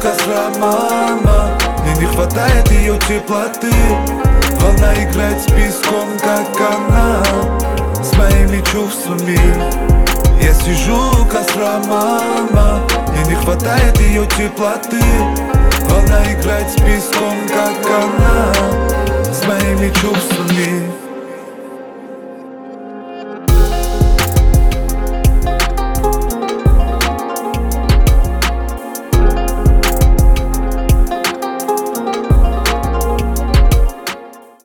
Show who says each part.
Speaker 1: с романа. Мне не хватает ее теплоты. Волна играет с песком, как она, с моими чувствами. Я сижу, костра мама. Мне не хватает ее теплоты. Волна играет с песком, как она, с моими чувствами.